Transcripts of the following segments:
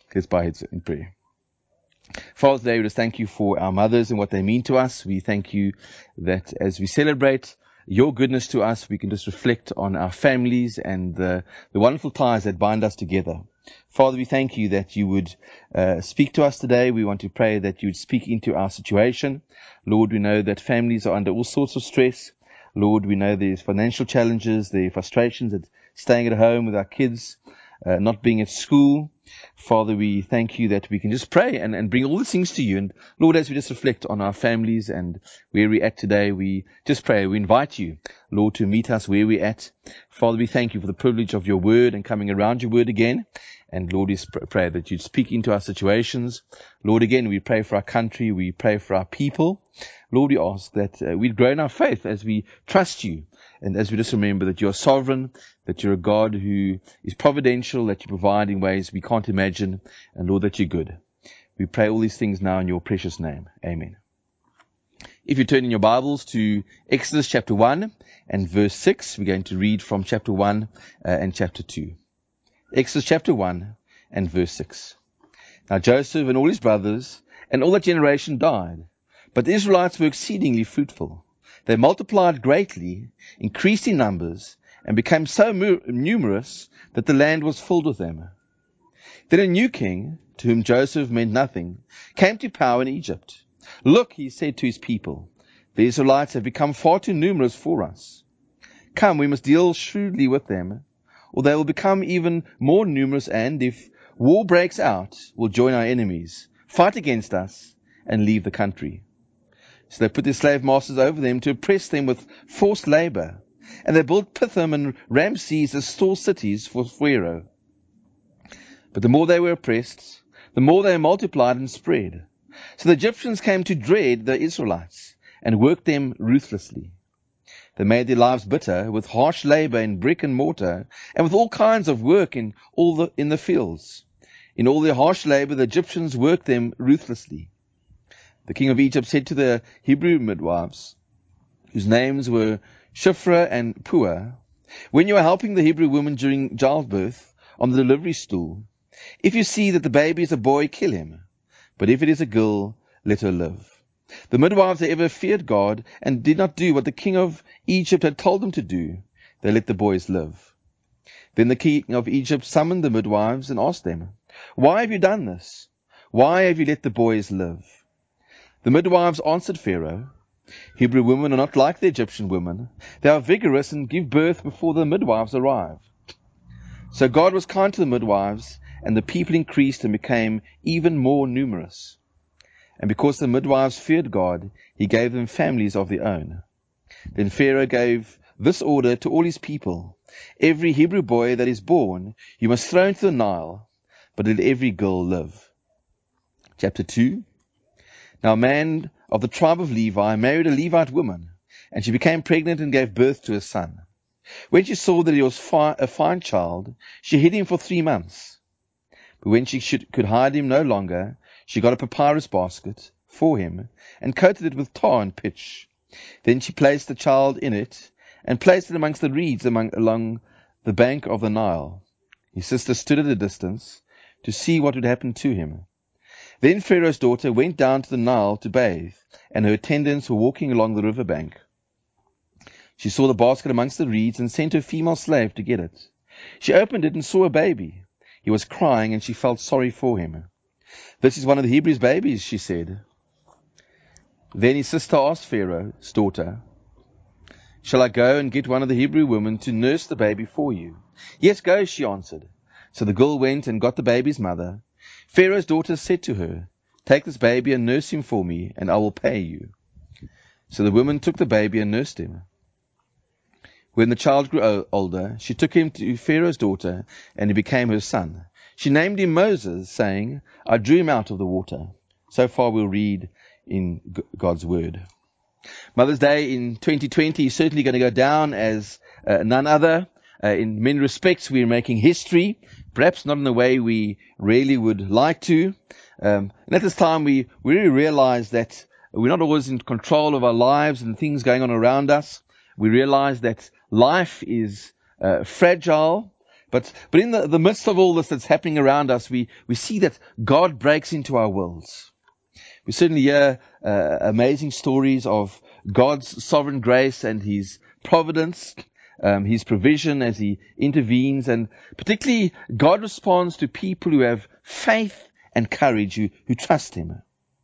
Let's bow our heads in prayer. Father, today we just thank you for our mothers and what they mean to us. We thank you that as we celebrate your goodness to us, we can just reflect on our families and the wonderful ties that bind us together. Father, we thank you that you would speak to us today. We want to pray that you would speak into our situation. Lord, we know that families are under all sorts of stress. Lord, we know there's financial challenges, there are frustrations at staying at home with our kids, not being at school. Father, we thank you that we can just pray and bring all these things to you. And Lord, as we just reflect on our families and where we're at today, we just pray. We invite you, Lord, to meet us where we're at. Father, we thank you for the privilege of your word and coming around your word again. And Lord, we pray that you'd speak into our situations. Lord, again, we pray for our country. We pray for our people. Lord, we ask that we'd grow in our faith as we trust you. And as we just remember that you're sovereign, that you're a God who is providential, that you provide in ways we can't imagine, and Lord, that you're good. We pray all these things now in your precious name. Amen. If you turn in your Bibles to Exodus chapter 1 and verse 6, we're going to read from chapter 1 and chapter 2. Exodus chapter 1 and verse 6. Now Joseph and all his brothers and all that generation died, but the Israelites were exceedingly fruitful. They multiplied greatly, increased in numbers, and became so numerous that the land was filled with them. Then a new king, to whom Joseph meant nothing, came to power in Egypt. Look, he said to his people, the Israelites have become far too numerous for us. Come, we must deal shrewdly with them, or they will become even more numerous, and if war breaks out, will join our enemies, fight against us, and leave the country. So they put their slave masters over them to oppress them with forced labor. And they built Pithom and Ramses as store cities for Pharaoh. But the more they were oppressed, the more they multiplied and spread. So the Egyptians came to dread the Israelites and worked them ruthlessly. They made their lives bitter with harsh labor in brick and mortar and with all kinds of work in the fields. In all their harsh labor, the Egyptians worked them ruthlessly. The king of Egypt said to the Hebrew midwives, whose names were Shiphrah and Puah, when you are helping the Hebrew woman during childbirth on the delivery stool, if you see that the baby is a boy, kill him. But if it is a girl, let her live. The midwives, however, feared God and did not do what the king of Egypt had told them to do. They let the boys live. Then the king of Egypt summoned the midwives and asked them, why have you done this? Why have you let the boys live? The midwives answered Pharaoh, Hebrew women are not like the Egyptian women. They are vigorous and give birth before the midwives arrive. So God was kind to the midwives, and the people increased and became even more numerous. And because the midwives feared God, he gave them families of their own. Then Pharaoh gave this order to all his people, every Hebrew boy that is born, you must throw into the Nile, but let every girl live. Chapter 2. Now a man of the tribe of Levi married a Levite woman, and she became pregnant and gave birth to a son. When she saw that he was a fine child, she hid him for 3 months. But when she could hide him no longer, she got a papyrus basket for him and coated it with tar and pitch. Then she placed the child in it and placed it amongst the reeds along the bank of the Nile. His sister stood at a distance to see what would happen to him. Then Pharaoh's daughter went down to the Nile to bathe, and her attendants were walking along the river bank. She saw the basket amongst the reeds and sent her female slave to get it. She opened it and saw a baby. He was crying, and she felt sorry for him. This is one of the Hebrews' babies, she said. Then his sister asked Pharaoh's daughter, shall I go and get one of the Hebrew women to nurse the baby for you? Yes, go, she answered. So the girl went and got the baby's mother. Pharaoh's daughter said to her, take this baby and nurse him for me, and I will pay you. So the woman took the baby and nursed him. When the child grew older, she took him to Pharaoh's daughter, and he became her son. She named him Moses, saying, I drew him out of the water. So far we'll read in God's word. Mother's Day in 2020 is certainly going to go down as none other. In many respects, we're making history, perhaps not in the way we really would like to. And at this time, we really realize that we're not always in control of our lives and things going on around us. We realize that life is fragile, But in the midst of all this that's happening around us, we see that God breaks into our worlds. We certainly hear amazing stories of God's sovereign grace and His providence, His provision as He intervenes, and particularly God responds to people who have faith and courage, who trust Him.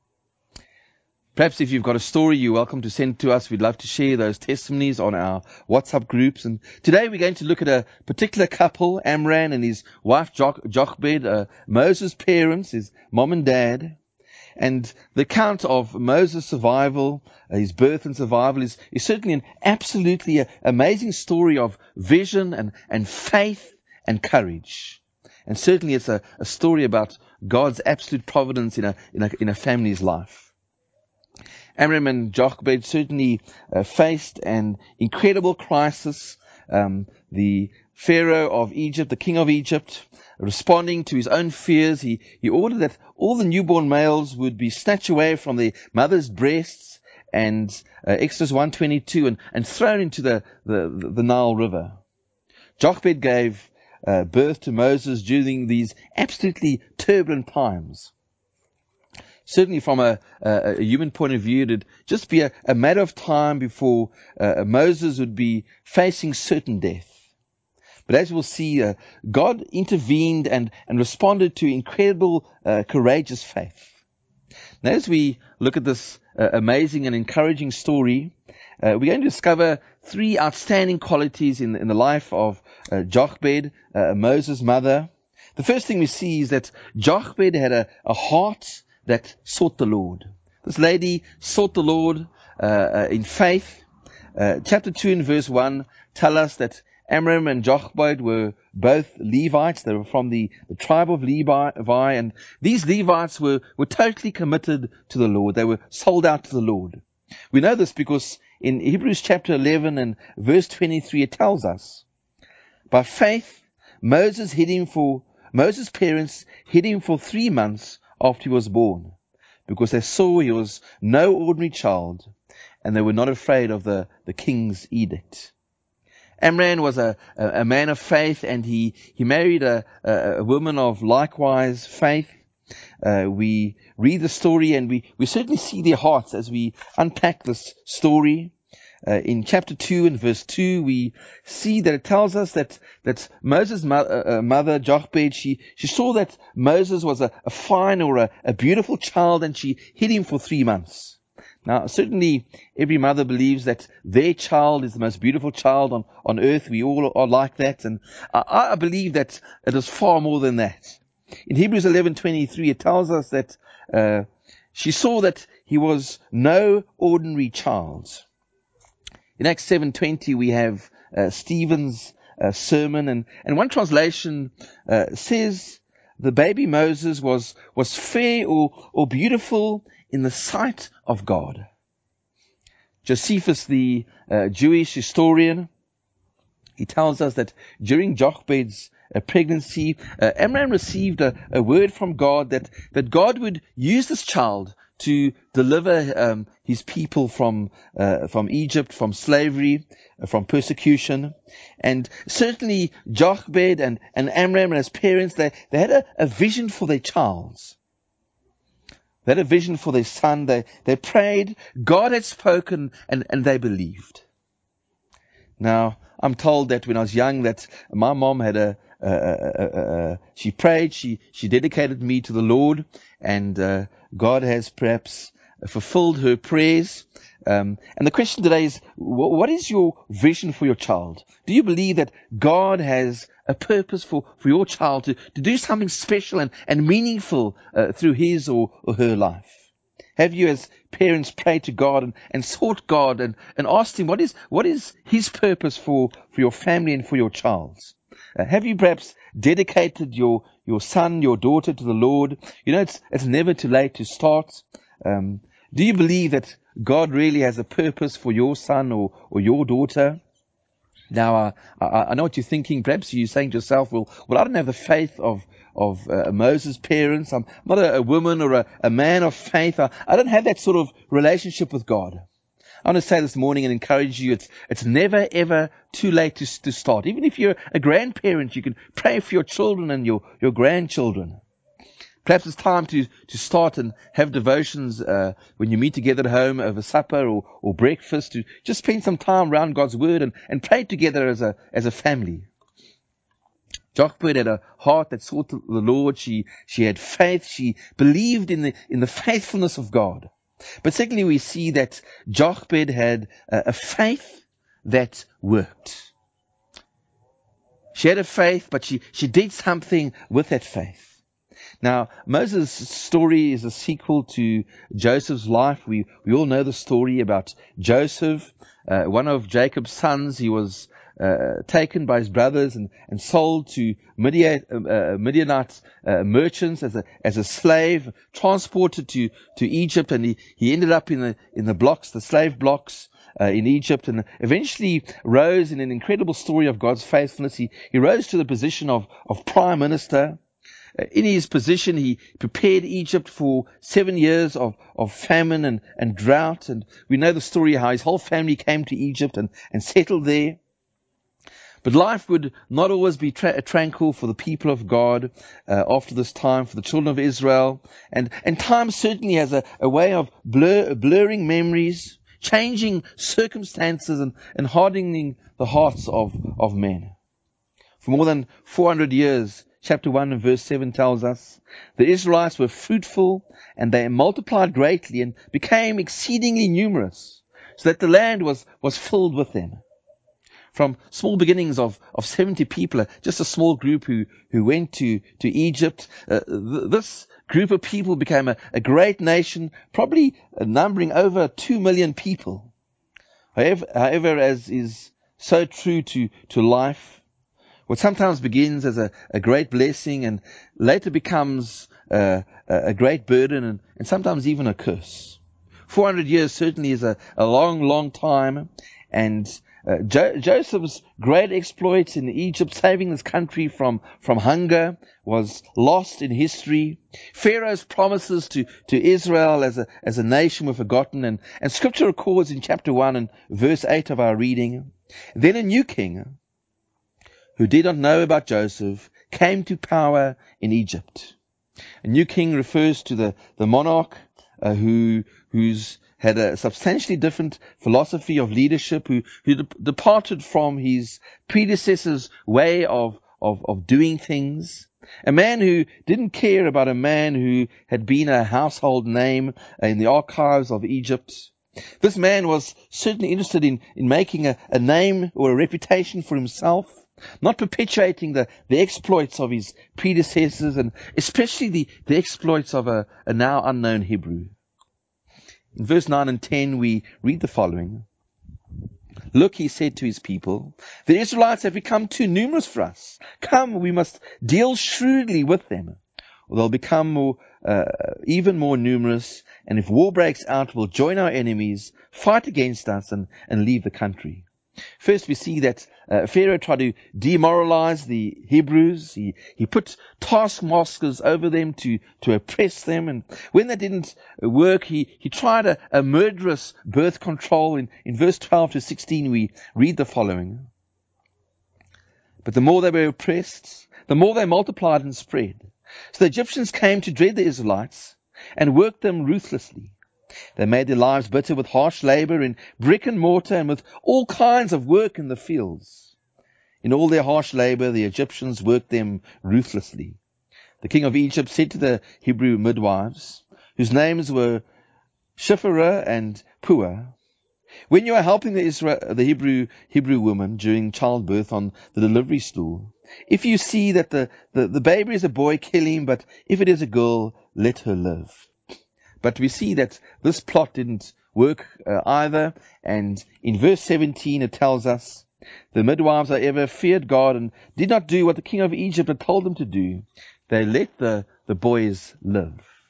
Perhaps if you've got a story, you're welcome to send to us. We'd love to share those testimonies on our WhatsApp groups. And today we're going to look at a particular couple, Amram and his wife Jochebed, Moses' parents, his mom and dad. And the account of Moses' survival, his birth and survival is certainly an absolutely amazing story of vision and faith and courage. And certainly it's a story about God's absolute providence in a family's life. Amram and Jochebed certainly faced an incredible crisis. The Pharaoh of Egypt, the king of Egypt, responding to his own fears, he ordered that all the newborn males would be snatched away from their mother's breasts, and Exodus 1:22, and thrown into the Nile River. Jochebed gave birth to Moses during these absolutely turbulent times. Certainly from a human point of view, it'd just be a matter of time before Moses would be facing certain death. But as we'll see, God intervened and responded to incredible, courageous faith. Now, as we look at this amazing and encouraging story, we're going to discover three outstanding qualities in the life of Jochebed, Moses' mother. The first thing we see is that Jochebed had a heart that sought the Lord. This lady sought the Lord in faith. Chapter 2 and verse 1 tell us that Amram and Jochebed were both Levites. They were from the tribe of Levi, and these Levites were totally committed to the Lord. They were sold out to the Lord. We know this because in Hebrews chapter 11 and verse 23 it tells us, by faith Moses' parents hid him for 3 months after he was born, because they saw he was no ordinary child, and they were not afraid of the king's edict. Amram was a man of faith, and he married a woman of likewise faith. We read the story, and we certainly see their hearts as we unpack this story. In chapter 2 and verse 2, we see that it tells us that Moses' mother, Jochebed, she saw that Moses was a fine or a beautiful child, and she hid him for 3 months. Now, certainly every mother believes that their child is the most beautiful child on earth. We all are like that, and I believe that it is far more than that. In Hebrews 11:23, it tells us that she saw that he was no ordinary child. In Acts 7:20, we have Stephen's sermon, and one translation says the baby Moses was fair or beautiful in the sight of God. Josephus, the Jewish historian, he tells us that during Jochebed's pregnancy, Amram received a word from God that God would use this child to deliver his people from Egypt, from slavery, from persecution. And certainly Jochebed and Amram and his parents, they had a vision for their child. They had a vision for their son. They prayed, God had spoken, and they believed. Now, I'm told that when I was young that my mom had she prayed, she dedicated me to the Lord, and God has perhaps fulfilled her prayers. And the question today is, what is your vision for your child? Do you believe that God has a purpose for your child to do something special and meaningful through his or her life? Have you as parents prayed to God and sought God and asked him what is his purpose for your family and for your child? Have you perhaps dedicated your son, your daughter to the Lord? You know, it's never too late to start. Do you believe that God really has a purpose for your son or your daughter? Now, I know what you're thinking. Perhaps you're saying to yourself, well, I don't have the faith of Moses' parents. I'm not a woman or a man of faith. I don't have that sort of relationship with God. I want to say this morning and encourage you, it's never ever too late to start. Even if you're a grandparent, you can pray for your children and your grandchildren. Perhaps it's time to start and have devotions when you meet together at home over supper or breakfast, to just spend some time around God's Word and pray together as a family. Jochebed had a heart that sought the Lord. She had faith. She believed in the faithfulness of God. But secondly, we see that Jochebed had a faith that worked. She had a faith, but she did something with that faith. Now, Moses' story is a sequel to Joseph's life. We all know the story about Joseph, one of Jacob's sons. He was taken by his brothers and sold to Midianite merchants as a slave, transported to Egypt, and he ended up in the blocks, the slave blocks in Egypt, and eventually rose in an incredible story of God's faithfulness. He rose to the position of prime minister. In his position, he prepared Egypt for 7 years of famine and drought. And we know the story how his whole family came to Egypt and settled there. But life would not always be tranquil for the people of God after this time, for the children of Israel. And time certainly has a way of blurring memories, changing circumstances, and hardening the hearts of men. For more than 400 years, chapter 1 and verse 7 tells us, the Israelites were fruitful and they multiplied greatly and became exceedingly numerous, so that the land was filled with them. From small beginnings of 70 people, just a small group who went to Egypt, this group of people became a great nation, probably numbering over 2 million people. However, as is so true to life, what sometimes begins as a great blessing and later becomes a great burden and sometimes even a curse. 400 years certainly is a long, long time. And Joseph's great exploits in Egypt, saving this country from hunger, was lost in history. Pharaoh's promises to Israel as a nation were forgotten. And Scripture records in chapter 1 and verse 8 of our reading, then a new king, who did not know about Joseph, came to power in Egypt. A new king refers to the monarch who's had a substantially different philosophy of leadership, who departed from his predecessor's way of doing things. A man who didn't care about a man who had been a household name in the archives of Egypt. This man was certainly interested in making a name or a reputation for himself, not perpetuating the exploits of his predecessors, and especially the exploits of a now unknown Hebrew. In verse 9 and 10, we read the following. Look, he said to his people, the Israelites have become too numerous for us. Come, we must deal shrewdly with them, or they'll become even more numerous, and if war breaks out, we'll join our enemies, fight against us, and leave the country. First, we see that Pharaoh tried to demoralize the Hebrews. He put taskmasters over them to oppress them. And when that didn't work, he tried a murderous birth control. In verse 12 to 16, we read the following. But the more they were oppressed, the more they multiplied and spread. So the Egyptians came to dread the Israelites and worked them ruthlessly. They made their lives bitter with harsh labor in brick and mortar and with all kinds of work in the fields. In all their harsh labor, the Egyptians worked them ruthlessly. The king of Egypt said to the Hebrew midwives, whose names were Shiphrah and Puah, when you are helping the Hebrew woman during childbirth on the delivery stool, if you see that the baby is a boy, kill him, but if it is a girl, let her live. But we see that this plot didn't work either. And in verse 17, it tells us, the midwives, however, feared God and did not do what the king of Egypt had told them to do. They let the boys live.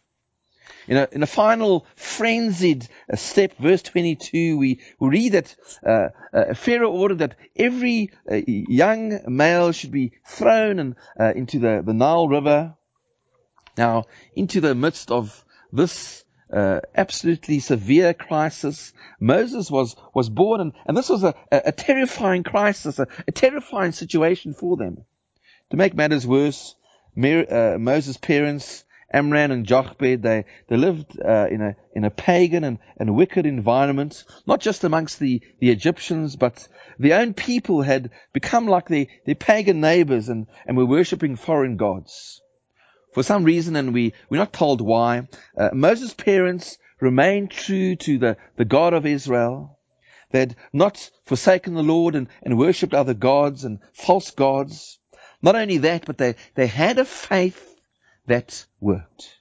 In a final frenzied step, verse 22, we read that Pharaoh ordered that every young male should be thrown into the Nile River. Now, into the midst of this absolutely severe crisis. Moses was born, and this was a terrifying crisis, a terrifying situation for them. To make matters worse, Moses' parents, Amram and Jochebed, they lived in a pagan and wicked environment, not just amongst the Egyptians, but their own people had become like their pagan neighbors and were worshipping foreign gods. For some reason, and we're not told why, Moses' parents remained true to the God of Israel. They had not forsaken the Lord and worshipped other gods and false gods. Not only that, but they had a faith that worked.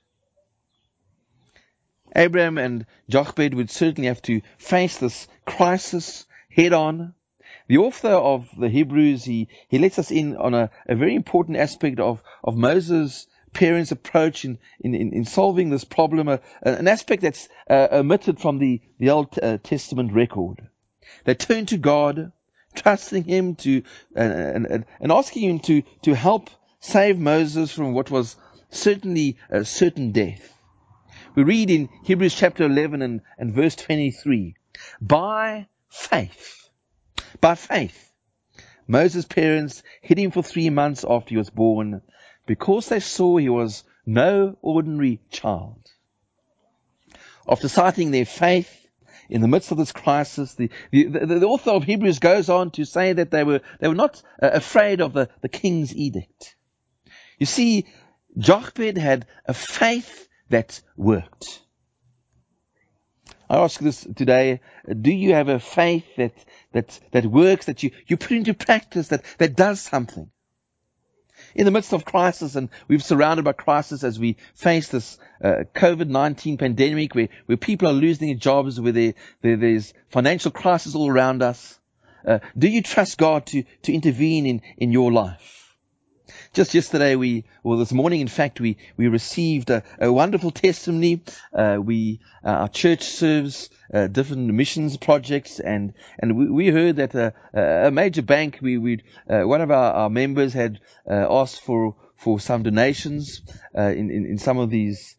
Abraham and Jochebed would certainly have to face this crisis head on. The author of the Hebrews, he lets us in on a very important aspect of Moses' parents' approach in solving this problem, an aspect that's omitted from the Old Testament record. They turned to God, trusting Him and asking Him to help save Moses from what was certainly a certain death. We read in Hebrews chapter 11 and verse 23, by faith, Moses' parents hid him for 3 months after he was born because they saw he was no ordinary child. After citing their faith in the midst of this crisis, the author of Hebrews goes on to say that they were not afraid of the king's edict. You see, Jochebed had a faith that worked. I ask this today, do you have a faith that works, that you put into practice, that does something? In the midst of crisis, and we're surrounded by crisis as we face this COVID-19 pandemic, where people are losing their jobs, where there's financial crisis all around us, do you trust God to intervene in your life? Just yesterday, this morning, in fact, we received a wonderful testimony. Our church serves different missions projects, and we heard that a major bank, one of our members had asked for some donations in some of these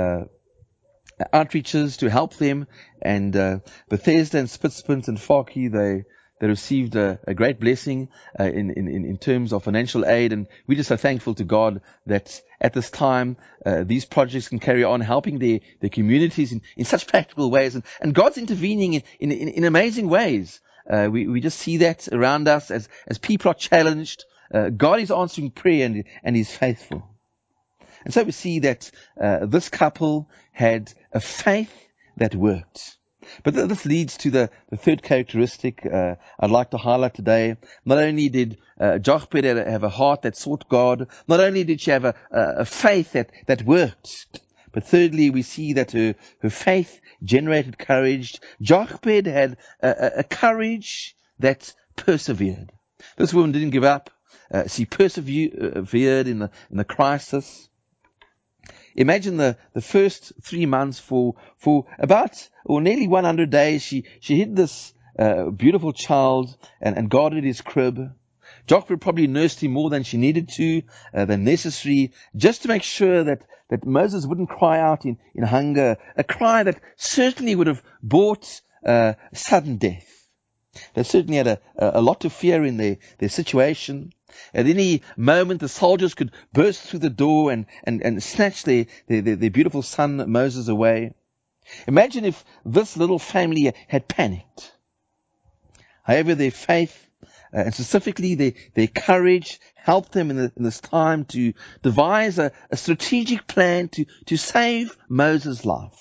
outreaches to help them, and Bethesda and Spitspins and Farkey, they received a great blessing in terms of financial aid, and we're just so thankful to God that at this time these projects can carry on helping their communities in such practical ways, and God's intervening in amazing ways. We just see that around us as people are challenged. God is answering prayer and He's faithful. And so we see that this couple had a faith that worked. But this leads to the third characteristic I'd like to highlight today. Not only did Jochebed have a heart that sought God, not only did she have a faith that worked, but thirdly, we see that her faith generated courage. Jochebed had a courage that persevered. This woman didn't give up. She persevered in the crisis. Imagine the first 3 months for about or nearly 100 days. She hid this beautiful child and guarded his crib. Jochebed probably nursed him more than she needed to, than necessary, just to make sure that Moses wouldn't cry out in hunger, a cry that certainly would have brought sudden death. They certainly had a lot to fear in their situation. At any moment, the soldiers could burst through the door and snatch their beautiful son Moses away. Imagine if this little family had panicked. However, their faith, and specifically their courage, helped them in this time to devise a strategic plan to save Moses' life.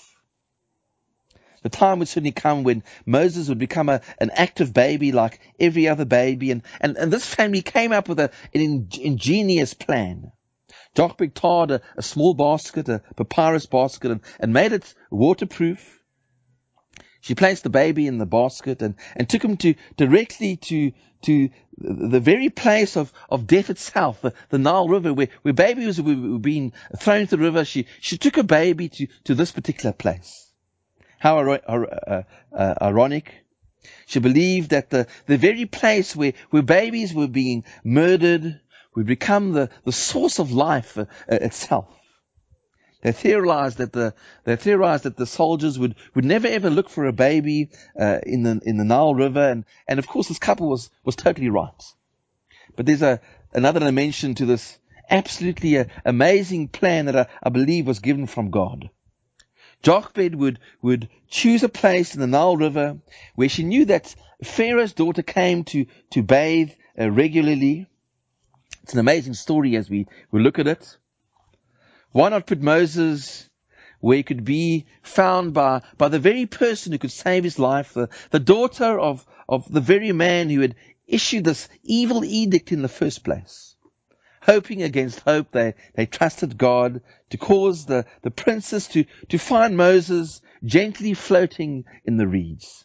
The time would certainly come when Moses would become an active baby like every other baby, and this family came up with an ingenious plan. Jochebed tarred a small basket, a papyrus basket, and made it waterproof. She placed the baby in the basket and took him directly to the very place of death itself, the Nile River, where babies were being thrown into the river. She took a baby to this particular place. How ironic. She believed that the very place where babies were being murdered would become the source of life itself. They theorized that the soldiers would never ever look for a baby in the Nile River, and of course this couple was totally right. But there's another dimension to this absolutely amazing plan that I believe was given from God. Jochebed would choose a place in the Nile River where she knew that Pharaoh's daughter came to bathe regularly. It's an amazing story as we look at it. Why not put Moses where he could be found by the very person who could save his life, the daughter of the very man who had issued this evil edict in the first place? Hoping against hope, they trusted God to cause the princess to find Moses gently floating in the reeds.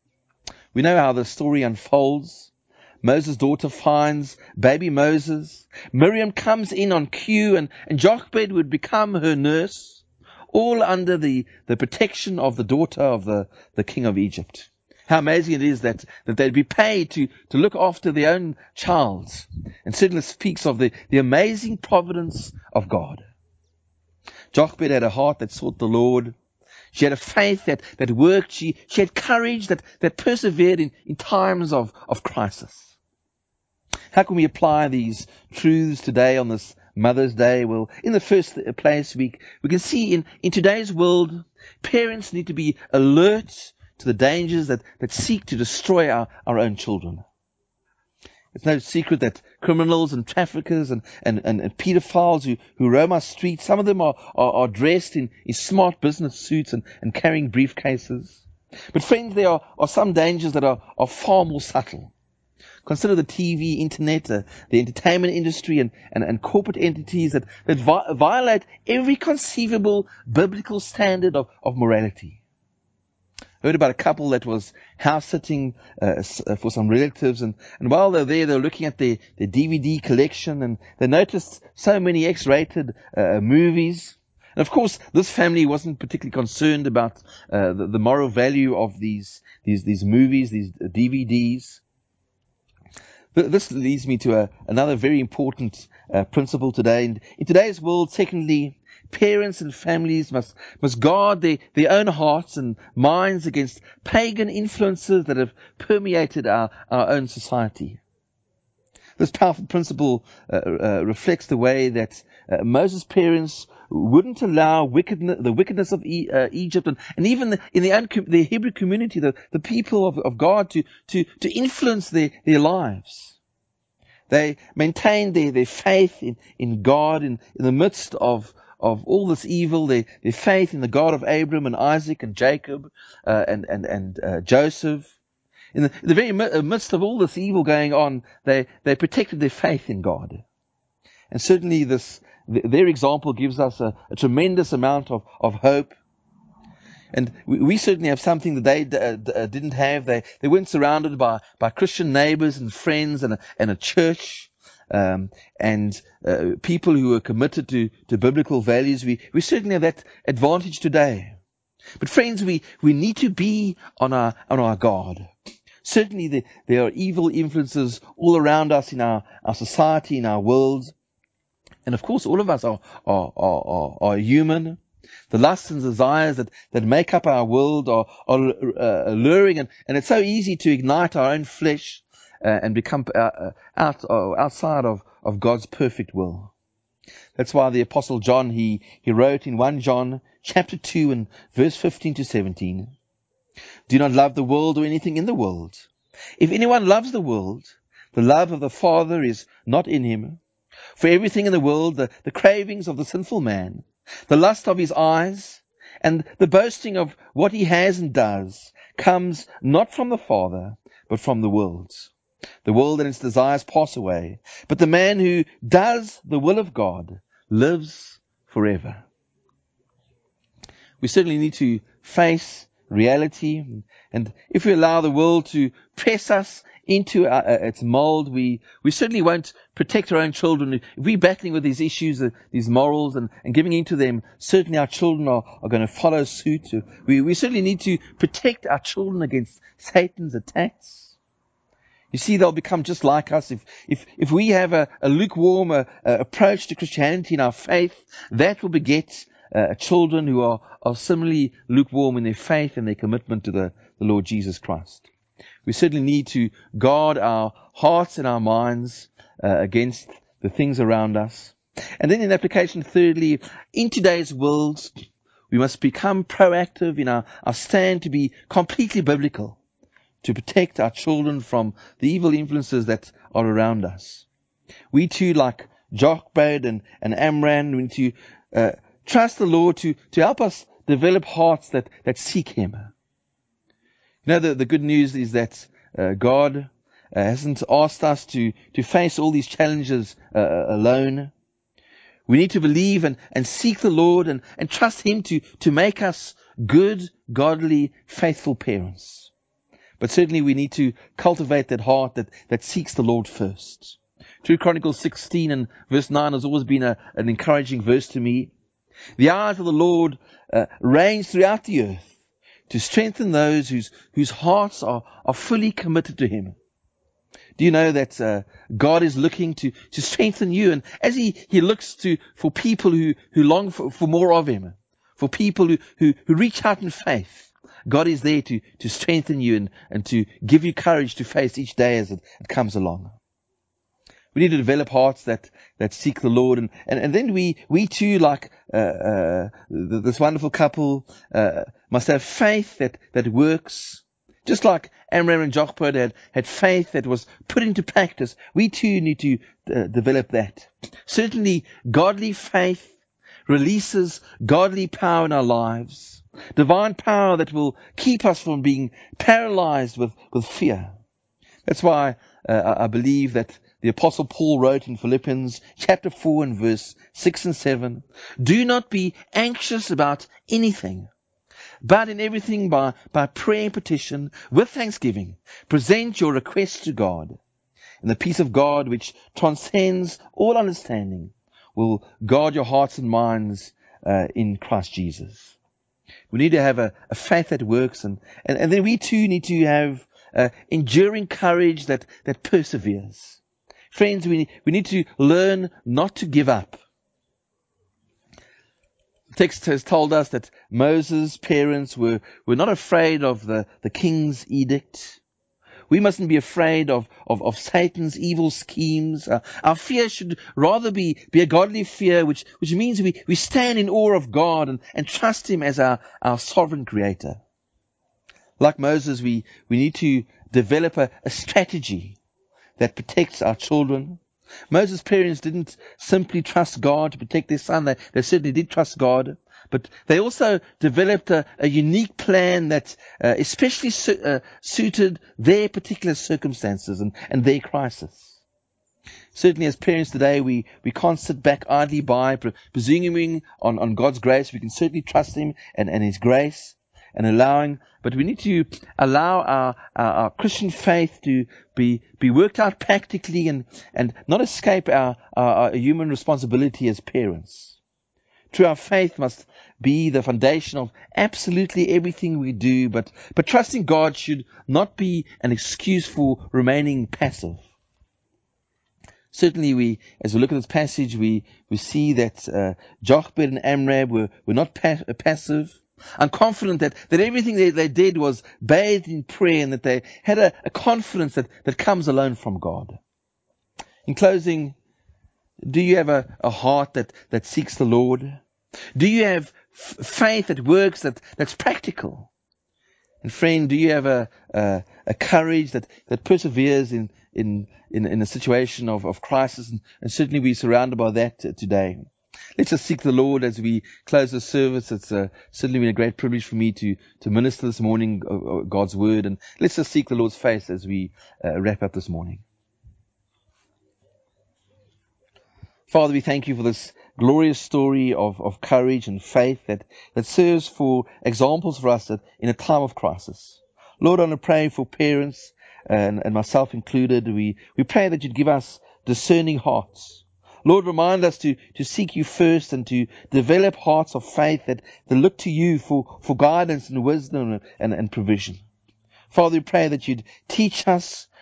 We know how the story unfolds. Moses' daughter finds baby Moses. Miriam comes in on cue, and Jochebed would become her nurse, all under the protection of the daughter of the king of Egypt. How amazing it is that they'd be paid to look after their own child. And certainly speaks of the amazing providence of God. Jochebed had a heart that sought the Lord. She had a faith that worked. She had courage that persevered in times of crisis. How can we apply these truths today on this Mother's Day? Well, in the first place, we can see in today's world, parents need to be alert to the dangers that seek to destroy our own children. It's no secret that criminals and traffickers and pedophiles who roam our streets, some of them are dressed in smart business suits and carrying briefcases. But friends, there are some dangers that are far more subtle. Consider the TV, internet, the entertainment industry and corporate entities that violate every conceivable biblical standard of morality. I heard about a couple that was house sitting for some relatives, and while they were there, they were looking at their DVD collection, and they noticed so many X-rated movies. And of course, this family wasn't particularly concerned about the moral value of these movies, these DVDs. This leads me to another very important principle today. In today's world, secondly, parents and families must guard their own hearts and minds against pagan influences that have permeated our own society. This powerful principle reflects the way that Moses' parents wouldn't allow the wickedness of Egypt and even the Hebrew community, the people of God, to influence their lives. They maintained their faith in God in the midst of all this evil, their faith in the God of Abraham and Isaac and Jacob and Joseph. In the very midst of all this evil going on, they protected their faith in God. And certainly their example gives us a tremendous amount of hope. And we certainly have something that they didn't have. They weren't surrounded by Christian neighbors and friends and a church. And people who are committed to biblical values. We certainly have that advantage today. But friends, we need to be on our guard. Certainly there are evil influences all around us in our society, in our world. And of course, all of us are human. The lusts and desires that make up our world are alluring, and it's so easy to ignite our own flesh and become outside of God's perfect will. That's why the Apostle John, he wrote in 1 John chapter 2 and verse 15 to 17, "Do not love the world or anything in the world. If anyone loves the world, the love of the Father is not in him. For everything in the world, the cravings of the sinful man, the lust of his eyes, and the boasting of what he has and does, comes not from the Father, but from the world. The world and its desires pass away, but the man who does the will of God lives forever." We certainly need to face reality, and if we allow the world to press us into its mold, we certainly won't protect our own children. If we're battling with these issues, these morals, and giving into them, certainly our children are going to follow suit. We certainly need to protect our children against Satan's attacks. You see, they'll become just like us. If we have a lukewarm approach to Christianity in our faith, that will beget children who are similarly lukewarm in their faith and their commitment to the Lord Jesus Christ. We certainly need to guard our hearts and our minds against the things around us. And then in application, thirdly, in today's world, we must become proactive in our stand to be completely biblical, to protect our children from the evil influences that are around us. We too, like Jochebed and Amram, we need to trust the Lord to help us develop hearts that seek Him. You know, the good news is that God hasn't asked us to face all these challenges alone. We need to believe and seek the Lord and trust Him to make us good, godly, faithful parents. But certainly we need to cultivate that heart that seeks the Lord first. 2 Chronicles 16 and verse 9 has always been an encouraging verse to me. The eyes of the Lord range throughout the earth to strengthen those whose hearts are fully committed to Him. Do you know that God is looking to strengthen you? And as He looks for people who long for more of Him, for people who reach out in faith, God is there to strengthen you and to give you courage to face each day as it comes along. We need to develop hearts that seek the Lord, and then we too, like this wonderful couple, must have faith that works. Just like Amram and Jochebed had faith that was put into practice, we too need to develop that. Certainly, godly faith releases godly power in our lives, divine power that will keep us from being paralyzed with fear. That's why I believe that the Apostle Paul wrote in Philippians chapter 4 and verse 6 and 7, "Do not be anxious about anything, but in everything by prayer and petition, with thanksgiving, present your requests to God. And the peace of God, which transcends all understanding, will guard your hearts and minds in Christ Jesus." We need to have a faith that works, and then we too need to have enduring courage that perseveres. Friends, we need to learn not to give up. The text has told us that Moses' parents were not afraid of the king's edict. We mustn't be afraid of Satan's evil schemes. Our fear should rather be a godly fear, which means we stand in awe of God and trust Him as our sovereign creator. Like Moses, we need to develop a strategy that protects our children. Moses' parents didn't simply trust God to protect their son. They certainly did trust God. But they also developed a unique plan that especially suited their particular circumstances and their crisis. Certainly as parents today, we can't sit back idly by, presuming on God's grace. We can certainly trust Him and His grace and but we need to allow our Christian faith to be worked out practically and not escape our human responsibility as parents. True, our faith must be the foundation of absolutely everything we do, but trusting God should not be an excuse for remaining passive. Certainly, as we look at this passage, we see that Jochebed and Amram were not passive. I'm confident that everything they did was bathed in prayer and that they had a confidence that comes alone from God. In closing, do you have a heart that seeks the Lord? Do you have faith that works, that's practical? And friend, do you have a courage that perseveres in a situation of crisis? And certainly we're surrounded by that today. Let's just seek the Lord as we close the service. It's certainly been a great privilege for me to minister this morning God's word. And let's just seek the Lord's face as we wrap up this morning. Father, we thank You for this glorious story of courage and faith that serves for examples for us in a time of crisis. Lord, I want to pray for parents and myself included. We pray that You'd give us discerning hearts. Lord, remind us to seek You first and to develop hearts of faith that look to You for guidance and wisdom and provision. Father, we pray that You'd teach us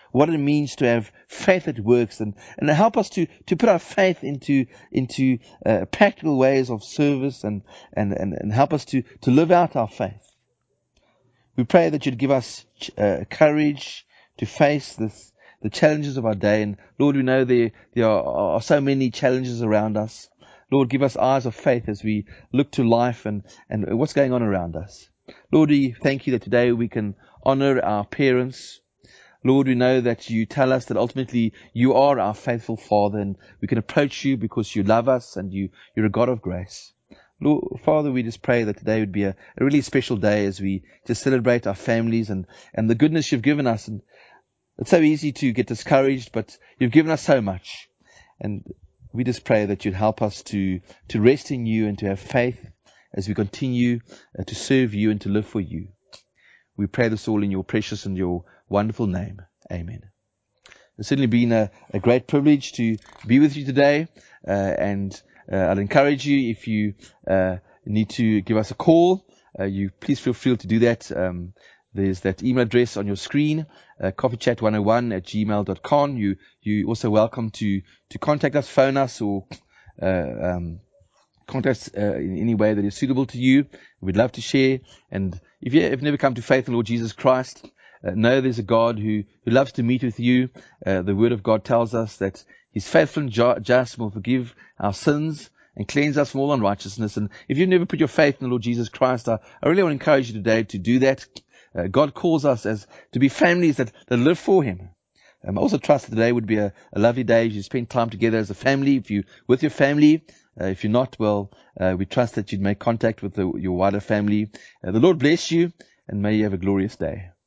what it means to have faith that works, and help us to put our faith into practical ways of service, and help us to live out our faith. We pray that you'd give us courage to face the challenges of our day. And Lord, we know there are so many challenges around us. Lord, give us eyes of faith as we look to life and what's going on around us. Lord, we thank you that today we can honor our parents. Lord, we know that you tell us that ultimately you are our faithful Father, and we can approach you because you love us and you're a God of grace. Lord, Father, we just pray that today would be a really special day as we just celebrate our families and the goodness you've given us. And it's so easy to get discouraged, but you've given us so much. And we just pray that you'd help us to rest in you and to have faith as we continue to serve you and to live for you. We pray this all in your precious and your wonderful name. Amen. It's certainly been a great privilege to be with you today, and I'd encourage you, if you need to give us a call, you please feel free to do that. There's that email address on your screen, coffeechat101@gmail.com. You also welcome to contact us, phone us, or contact us in any way that is suitable to you. We'd love to share. And if you have never come to faith in Lord Jesus Christ, know there's a God who loves to meet with you. The Word of God tells us that He's faithful and just, will forgive our sins and cleanse us from all unrighteousness. And if you've never put your faith in the Lord Jesus Christ, I really want to encourage you today to do that. God calls us to be families that live for Him. I also trust that today would be a lovely day as you spend time together as a family. If you with your family, if you're not, well, we trust that you'd make contact with your wider family. The Lord bless you, and may you have a glorious day.